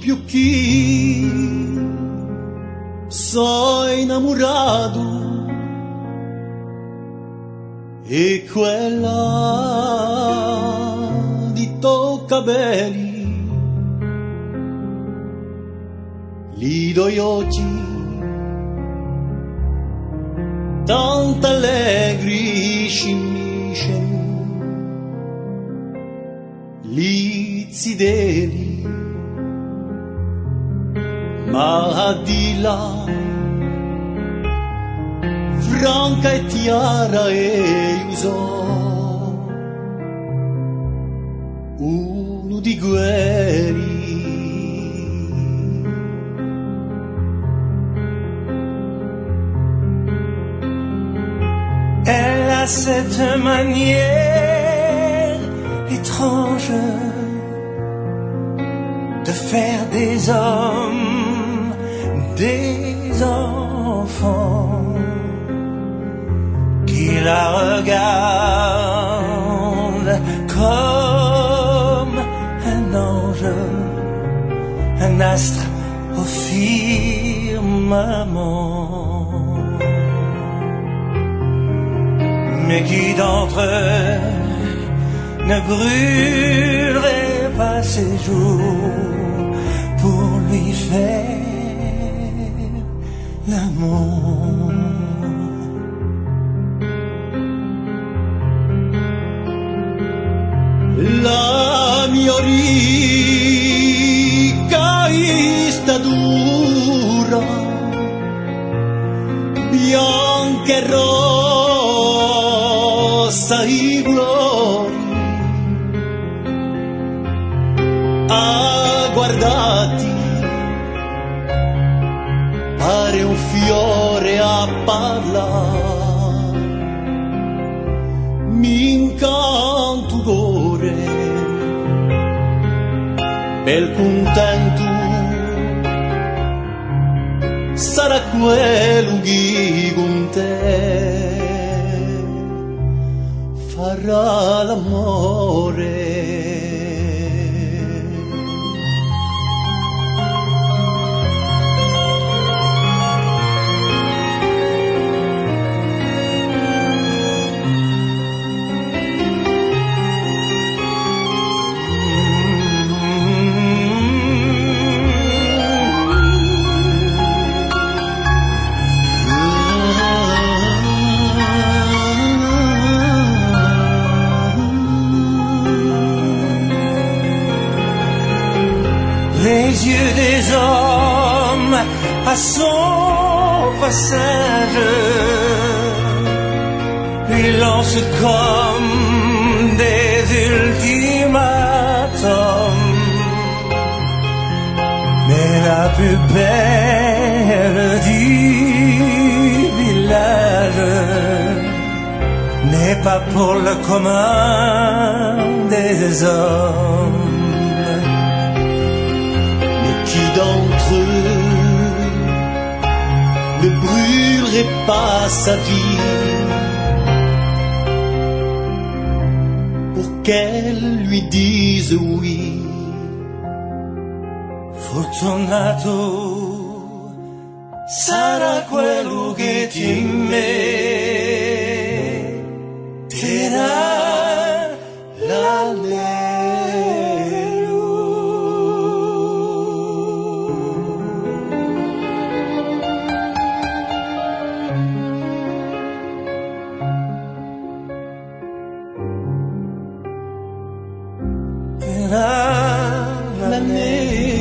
più chi sono innamorato e quella di tuoi capelli li do oggi tanto allegri scimiscen li zideli ma di là franca e tiara e usò uno di guerri elle a cette manière étrange de faire des hommes des enfants qui la regardent comme un ange, un astre au firmament. Mais qui d'entre eux ne brûlerait pas ses jours pour lui faire l'amour? La mia ricca istadura bianca e rossa i glori a guardati pare un fiore a parlare mi incanto d'ore bel contento sarà quello che con te farà l'amore. Les yeux des hommes à son passage lui lancent comme des ultimatums. Mais la plus belle du village n'est pas pour le commun des hommes. Qui d'entre eux ne brûlerait pas sa vie pour qu'elle lui dise oui? Fortunato sarà quello che ti metterà l'anello. L'anello